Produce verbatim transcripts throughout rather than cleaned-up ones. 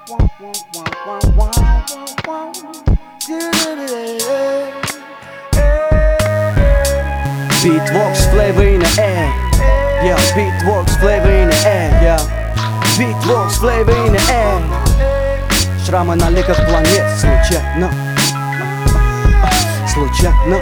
Beatworks, flavor in the air. Yeah, Beatworks, flavor in the air. Yeah, Beatworks, flavor in the air. Шрамы на ликах планет случайно, случайно,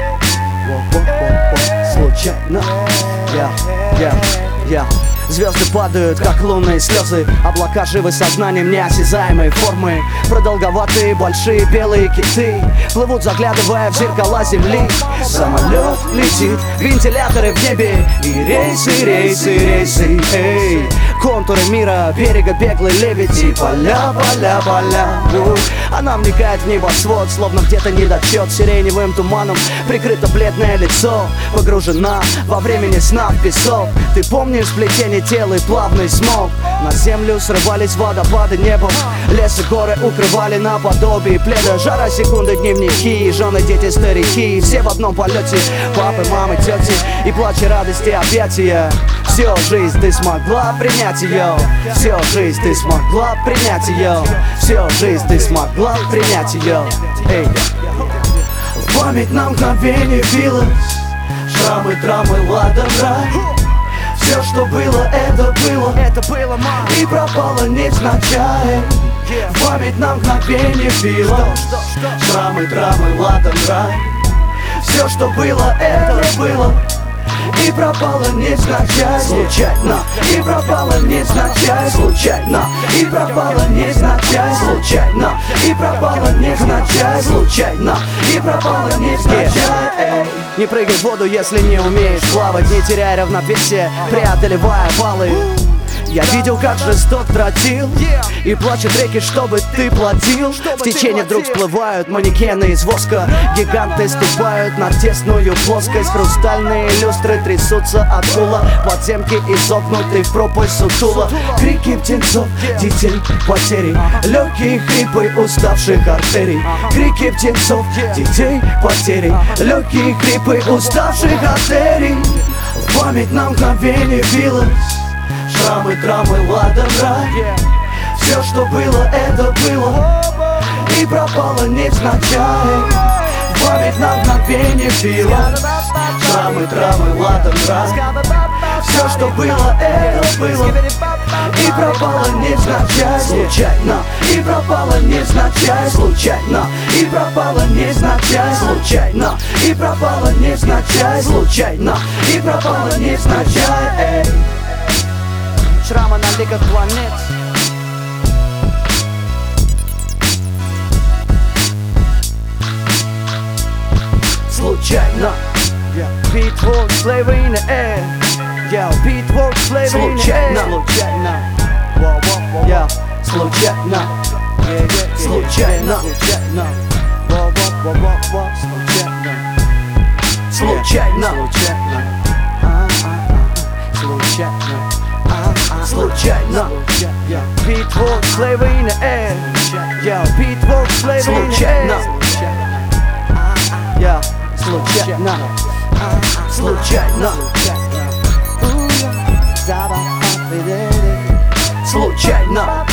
случайно. Yeah, yeah, yeah. Звезды падают, как лунные слезы. Облака живы сознанием неосязаемой формы. Продолговатые большие белые киты плывут, заглядывая в зеркала земли. Самолет летит, вентиляторы в небе. И рейсы, рейсы, рейсы, эй. Контуры мира, берега беглый лебедь. И поля, поля, поля. Она вникает в небосвод, словно где-то недочет. Сиреневым туманом прикрыто бледное лицо. Погружена во времени сна в песок. Ты помнишь сплетение тел и плавный смог? На землю срывались водопады небом. Лес и горы укрывали наподобие пледа. Жара, секунды, дневники, жены, дети, старики. Все в одном полете, папы, мамы, тети. И плач, и радости, объятия. Всю жизнь ты смогла принять ее. Всю жизнь ты смогла принять ее. Всю жизнь ты смогла принять ее. Эй. В память на мгновение билось. Шрамы, драмы, ладан, рай. Все, что было, это было, это было, мам. И пропало невзначай. В память на мгновение билось. Шрамы, драмы, ладан, рай. Все, что было, это было. И пропало невзначай, случайно. И пропало невзначай, случайно. И пропало невзначай, случайно. И пропало невзначай, случайно. И пропало невзначай. Не прыгай в воду, если не умеешь плавать. Не теряй равновесие, преодолевая баллы. Я видел, как жесток тротил. И плачут реки, чтобы ты платил. В течение вдруг всплывают манекены из воска. Гиганты ступают на тесную плоскость. Хрустальные люстры трясутся от гула. Подземки изогнуты в пропасть сутула. Крики птенцов, детей, потери. Легкие хрипы уставших артерий. Крики птенцов, детей, потери. Легкие хрипы уставших артерий. В память на мгновение билось. Шрамы, драмы, ладан, рай. Все, что было, это было. И пропало невзначай. В память на мгновение билось. Шрамы, драмы, ладан, рай. Все, что было, это было. И пропало невзначай, случайно. И пропало невзначай, случайно. И пропало невзначай, случайно. И пропало невзначай, случайно. И пропало невзначай. Шрамы на ликах планет. Случайно. Beatworks, flavor in the air. Yeah, Beatworks, flavor in the air. Случайно. Yeah, случайно. Случайно. Случайно. Случайно. Случайно. Случайно. Случайно. Beatworks, flavor in the air. Yeah, Beatworks, flavor in the air. Yeah, случайно. Случайно. Случайно.